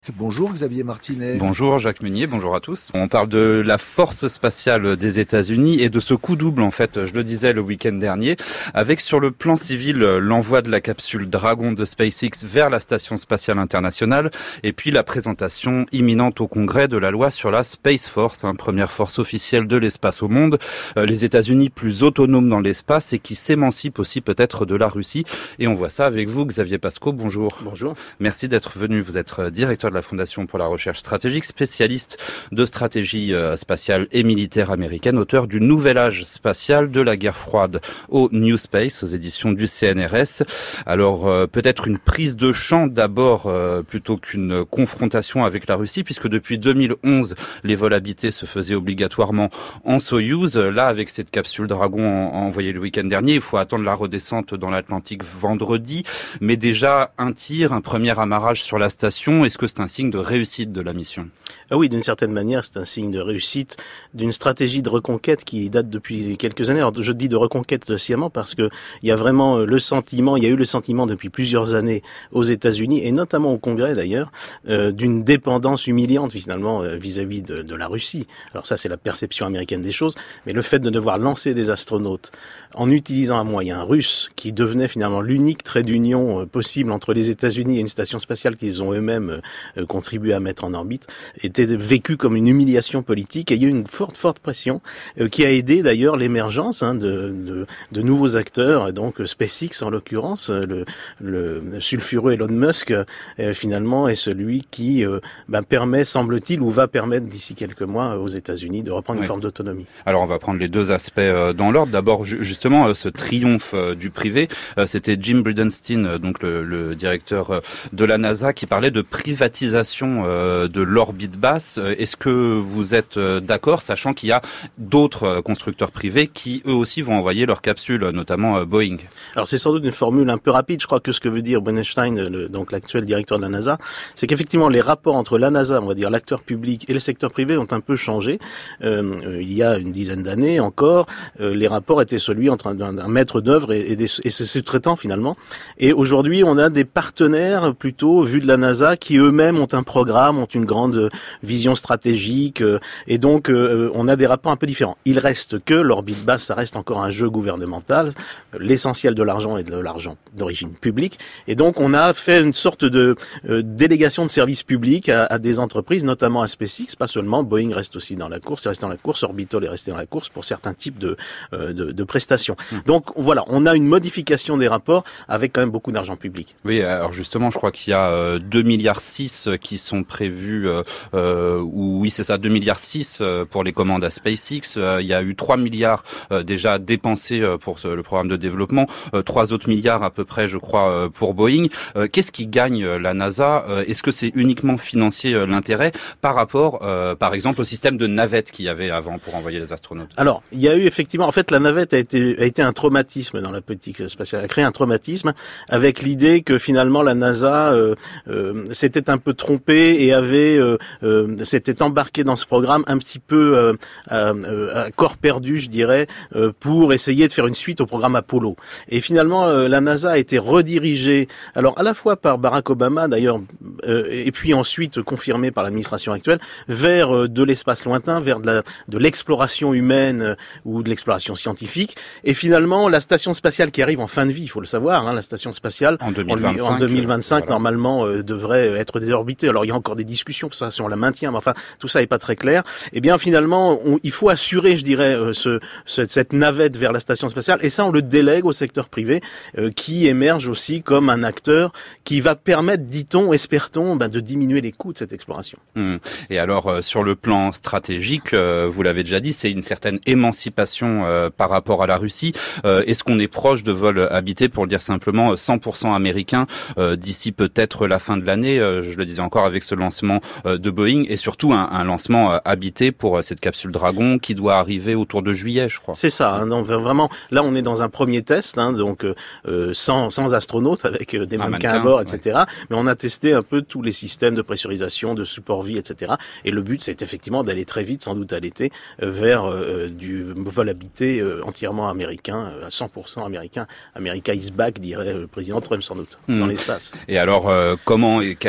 Bonjour Xavier Martinet. Bonjour Jacques Meunier, bonjour à tous. On parle de la force spatiale des États-Unis et de ce coup double en fait, je le disais le week-end dernier, avec sur le plan civil l'envoi de la capsule Dragon de SpaceX vers la Station spatiale internationale et puis la présentation imminente au Congrès de la loi sur la Space Force, première force officielle de l'espace au monde. Les États-Unis plus autonomes dans l'espace et qui s'émancipent aussi peut-être de la Russie. Et on voit ça avec vous Xavier Pasco, bonjour. Bonjour. Merci d'être venu, vous êtes directeur de la Fondation pour la recherche stratégique, spécialiste de stratégie spatiale et militaire américaine, auteur du Nouvel âge spatial de la guerre froide au New Space, aux éditions du CNRS. Alors peut-être une prise de champ d'abord plutôt qu'une confrontation avec la Russie, puisque depuis 2011, les vols habités se faisaient obligatoirement en Soyouz. Là, avec cette capsule Dragon envoyée le week-end dernier, il faut attendre la redescente dans l'Atlantique vendredi. Mais déjà, un premier amarrage sur la station, est-ce que c'est un signe de réussite de la mission? Ah oui, d'une certaine manière, c'est un signe de réussite d'une stratégie de reconquête qui date depuis quelques années. Alors, je dis de reconquête sciemment parce que il y a vraiment il y a eu le sentiment depuis plusieurs années aux États-Unis et notamment au Congrès d'ailleurs, d'une dépendance humiliante finalement vis-à-vis de la Russie. Alors ça, c'est la perception américaine des choses, mais le fait de devoir lancer des astronautes en utilisant un moyen russe qui devenait finalement l'unique trait d'union possible entre les États-Unis et une station spatiale qu'ils ont eux-mêmes contribué à mettre en orbite, était vécu comme une humiliation politique et il y a eu une forte pression qui a aidé d'ailleurs l'émergence de nouveaux acteurs, donc SpaceX en l'occurrence, le sulfureux Elon Musk finalement est celui qui permet, semble-t-il, ou va permettre d'ici quelques mois aux États-Unis de reprendre une forme d'autonomie. Alors on va prendre les deux aspects dans l'ordre. D'abord justement ce triomphe du privé, c'était Jim Bridenstine, donc le directeur de la NASA, qui parlait de privatisation de l'orbite basse. Est-ce que vous êtes d'accord, sachant qu'il y a d'autres constructeurs privés qui eux aussi vont envoyer leurs capsules, notamment Boeing? Alors c'est sans doute une formule un peu rapide. Je crois que ce que veut dire Bridenstine, donc l'actuel directeur de la NASA, c'est qu'effectivement les rapports entre la NASA, on va dire l'acteur public et le secteur privé ont un peu changé. Il y a une dizaine d'années encore, les rapports étaient celui entre un maître d'œuvre et ses sous-traitants finalement. Et aujourd'hui, on a des partenaires plutôt vus de la NASA qui eux-mêmes ont un programme, ont une grande vision stratégique et donc on a des rapports un peu différents. Il reste que l'orbite basse, ça reste encore un jeu gouvernemental. L'essentiel de l'argent est de l'argent d'origine publique et donc on a fait une sorte de délégation de services publics à des entreprises, notamment à SpaceX, pas seulement. Boeing reste aussi dans la course, est resté dans la course, Orbital est resté dans la course pour certains types de prestations. Donc voilà, on a une modification des rapports avec quand même beaucoup d'argent public. Oui, alors justement, je crois qu'il y a 2,6 milliards qui sont prévus, oui c'est ça, 2,6 milliards pour les commandes à SpaceX. Il y a eu 3 milliards déjà dépensés pour le programme de développement, 3 autres milliards à peu près, je crois, pour Boeing. Qu'est-ce qui gagne la NASA? Est-ce que c'est uniquement financier l'intérêt par rapport, par exemple, au système de navette qu'il y avait avant pour envoyer les astronautes? Alors, il y a eu effectivement, en fait, la navette a été un traumatisme dans la politique spatiale. Elle a créé un traumatisme avec l'idée que finalement la NASA s'était un peu trompée et s'était embarquée dans ce programme un petit peu à corps perdu, je dirais, pour essayer de faire une suite au programme Apollo. Et finalement, la NASA a été redirigée, alors à la fois par Barack Obama d'ailleurs, et puis ensuite confirmée par l'administration actuelle, vers de l'espace lointain, vers de l'exploration humaine ou de l'exploration scientifique. Et finalement, la station spatiale qui arrive en fin de vie, il faut le savoir, la station spatiale en 2025 voilà. Normalement devrait être désorbitée. Alors il y a encore des discussions pour ça, si on la maintient, mais enfin tout ça n'est pas très clair. Et bien finalement, il faut assurer, je dirais, cette navette vers la station spatiale. Et ça, on le délègue au secteur privé, qui émerge aussi comme un acteur qui va permettre, dit-on, espère-t-on, de diminuer les coûts de cette exploration. Et alors, sur le plan stratégique, vous l'avez déjà dit, c'est une certaine émancipation par rapport à la Russie. Est-ce qu'on est proche de vols habités, pour le dire simplement, 100% américains d'ici peut-être la fin de l'année? Je le disais encore avec ce lancement de Boeing et surtout un lancement habité pour cette capsule Dragon qui doit arriver autour de juillet, je crois. C'est ça. Donc vraiment, là, on est dans un premier test, donc sans astronautes, avec des mannequins à bord, etc. Ouais. Mais on a testé un peu tous les systèmes de pressurisation, de support vie, etc. Et le but, c'est effectivement d'aller très vite, sans doute à l'été, vers du vol habité entièrement américain, à 100% américain. America is back, dirait le président Trump, sans doute, dans l'espace. Et alors, comment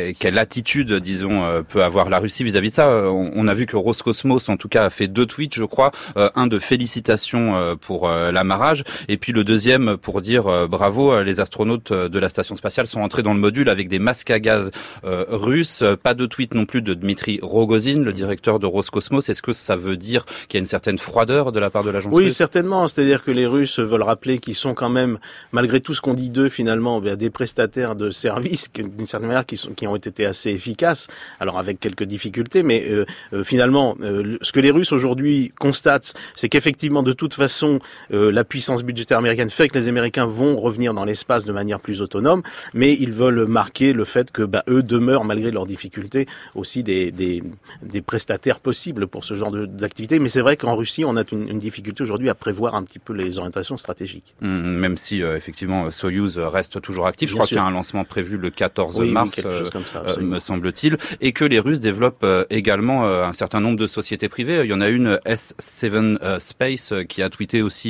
quelle attitude, disons, peut avoir la Russie vis-à-vis de ça. On a vu que Roscosmos, en tout cas, a fait 2 tweets, je crois, un de félicitations pour l'amarrage, et puis le deuxième pour dire bravo, les astronautes de la station spatiale sont entrés dans le module avec des masques à gaz russes. Pas de tweet non plus de Dmitri Rogozin, le directeur de Roscosmos. Est-ce que ça veut dire qu'il y a une certaine froideur de la part de l'agence russe ? Oui, certainement. C'est-à-dire que les Russes veulent rappeler qu'ils sont quand même, malgré tout ce qu'on dit d'eux, finalement, des prestataires de services, d'une certaine manière, qui ont été assez efficaces. Alors avec quelques difficultés, mais finalement, ce que les Russes aujourd'hui constatent, c'est qu'effectivement, de toute façon, la puissance budgétaire américaine fait que les Américains vont revenir dans l'espace de manière plus autonome, mais ils veulent marquer le fait que eux demeurent, malgré leurs difficultés, aussi des prestataires possibles pour ce genre d'activité. Mais c'est vrai qu'en Russie, on a une difficulté aujourd'hui à prévoir un petit peu les orientations stratégiques. Même si, effectivement, Soyouz reste toujours actif. Je Bien crois sûr. qu'il y a un lancement prévu le 14 mars, quelque chose comme ça, me semble-t-il, et que les Russes développent également un certain nombre de sociétés privées. Il y en a une, S7 Space, qui a tweeté aussi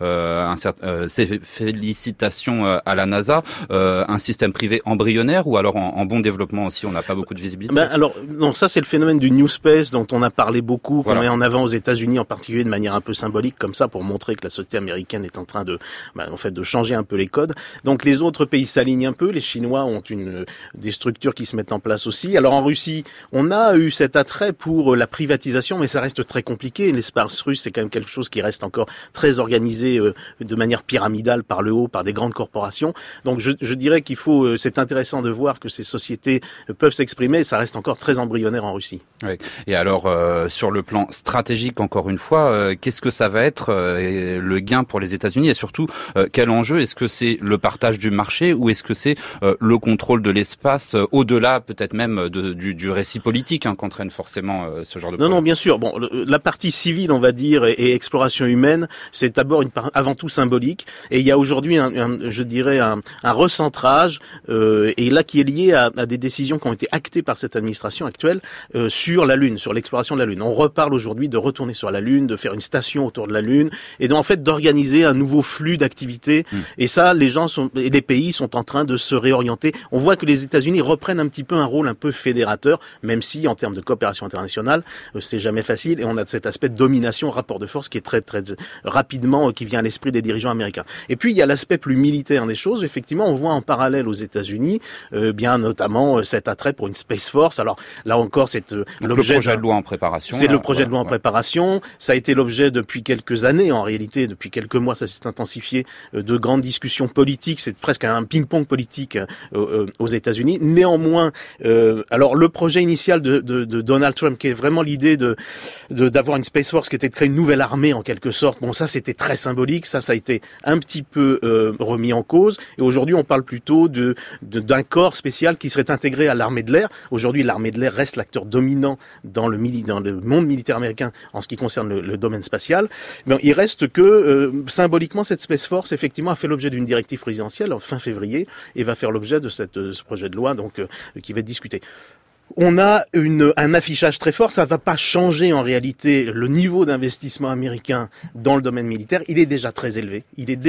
ses félicitations à la NASA, un système privé embryonnaire ou alors en bon développement aussi, on n'a pas beaucoup de visibilité. Alors, non, ça c'est le phénomène du New Space dont on a parlé beaucoup, qu'on Voilà. met en avant aux États-Unis en particulier de manière un peu symbolique comme ça pour montrer que la société américaine est en train de changer un peu les codes. Donc les autres pays s'alignent un peu, les Chinois ont des structures qui se mettent en place aussi. Alors en Russie, on a eu cet attrait pour la privatisation, mais ça reste très compliqué. L'espace russe, c'est quand même quelque chose qui reste encore très organisé de manière pyramidale par le haut, par des grandes corporations. Donc je dirais c'est intéressant de voir que ces sociétés peuvent s'exprimer, ça reste encore très embryonnaire en Russie. Oui. Et alors, sur le plan stratégique, encore une fois, qu'est-ce que ça va être le gain pour les États-Unis et surtout, quel enjeu ? Est-ce que c'est le partage du marché ou est-ce que c'est le contrôle de l'espace au-delà peut-être même du récit politique qu'entraîne forcément ce genre de projet ? Non, bien sûr. Bon, la partie civile, on va dire, et exploration humaine, c'est d'abord avant tout symbolique. Et il y a aujourd'hui, je dirais, un recentrage, et là qui est lié à des décisions qui ont été actées par cette administration actuelle sur la Lune, sur l'exploration de la Lune. On reparle aujourd'hui de retourner sur la Lune, de faire une station autour de la Lune, et en fait d'organiser un nouveau flux d'activités. Et ça, les pays sont en train de se réorienter. On voit que les États-Unis reprennent un petit peu un rôle un peu fédérateur, même si en termes de coopération internationale, c'est jamais facile. Et on a cet aspect de domination, rapport de force qui est très très rapidement qui vient à l'esprit des dirigeants américains. Et puis il y a l'aspect plus militaire des choses. Effectivement, on voit en parallèle aux États-Unis, bien notamment cet attrait pour une Space Force. Alors là encore, c'est l'objet le projet de loi en préparation. C'est le projet de loi en préparation. Ça a été l'objet depuis quelques années, en réalité, depuis quelques mois, ça s'est intensifié, de grandes discussions politiques. C'est presque un ping-pong politique aux États-Unis. Néanmoins, alors le projet initial de Donald Trump, qui est vraiment l'idée d'avoir une Space Force, qui était de créer une nouvelle armée en quelque sorte. Bon, ça c'était très symbolique. Ça a été un petit peu remis en cause. Et aujourd'hui, on parle plutôt d'un corps spécial qui serait intégré à l'armée de l'air. Aujourd'hui, l'armée de l'air reste l'acteur dominant dans le monde militaire américain en ce qui concerne le domaine spatial. Mais il reste que symboliquement, cette Space Force effectivement a fait l'objet d'une directive présidentielle en fin février et va faire l'objet de ce projet de loi qui va être discuté. On a un affichage très fort, ça va pas changer en réalité le niveau d'investissement américain dans le domaine militaire, il est déjà très élevé.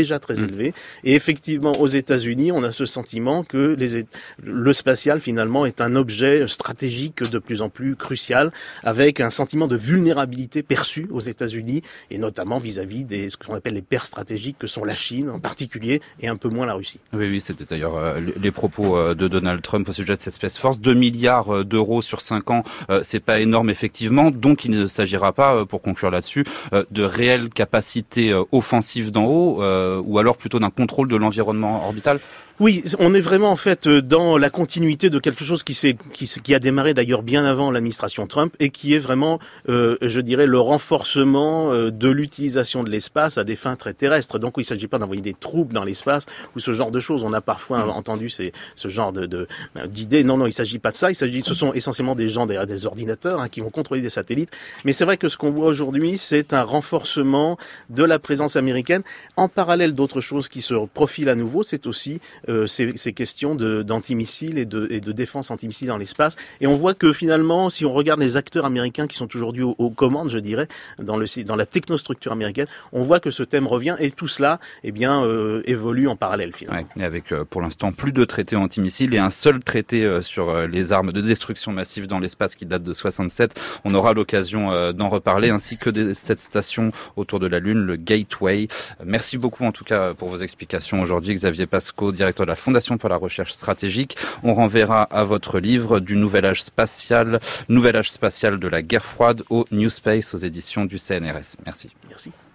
Et effectivement, aux États-Unis, on a ce sentiment que le spatial finalement est un objet stratégique de plus en plus crucial, avec un sentiment de vulnérabilité perçu aux États-Unis, et notamment vis-à-vis ce qu'on appelle les pairs stratégiques que sont la Chine en particulier, et un peu moins la Russie. Oui, c'était d'ailleurs les propos de Donald Trump au sujet de cette Space Force. 2 milliards d'euros sur 5 ans, c'est pas énorme effectivement, donc il ne s'agira pas, pour conclure là-dessus, de réelles capacités offensives d'en haut, ou alors plutôt d'un contrôle de l'environnement orbital. Oui, on est vraiment en fait dans la continuité de quelque chose qui a démarré d'ailleurs bien avant l'administration Trump et qui est vraiment, je dirais, le renforcement de l'utilisation de l'espace à des fins très terrestres. Donc il ne s'agit pas d'envoyer des troupes dans l'espace ou ce genre de choses. On a parfois entendu ce genre d'idées. Non, il ne s'agit pas de ça. Ce sont essentiellement des gens derrière des ordinateurs qui vont contrôler des satellites. Mais c'est vrai que ce qu'on voit aujourd'hui, c'est un renforcement de la présence américaine. En parallèle d'autres choses qui se profilent à nouveau, c'est aussi ces questions d'antimissiles et de défense antimissile dans l'espace. Et on voit que finalement, si on regarde les acteurs américains qui sont aujourd'hui aux commandes, je dirais, dans la technostructure américaine, on voit que ce thème revient et tout cela, évolue en parallèle finalement. Ouais, et avec pour l'instant plus de traités antimissiles et un seul traité sur les armes de destruction massive dans l'espace qui date de 67. On aura l'occasion d'en reparler, ainsi que de cette station autour de la Lune, le Gateway. Merci beaucoup en tout cas pour vos explications aujourd'hui, Xavier Pascaud, directeur de la Fondation pour la recherche stratégique. On renverra à votre livre du nouvel âge spatial de la guerre froide au New Space aux éditions du CNRS. Merci. Merci.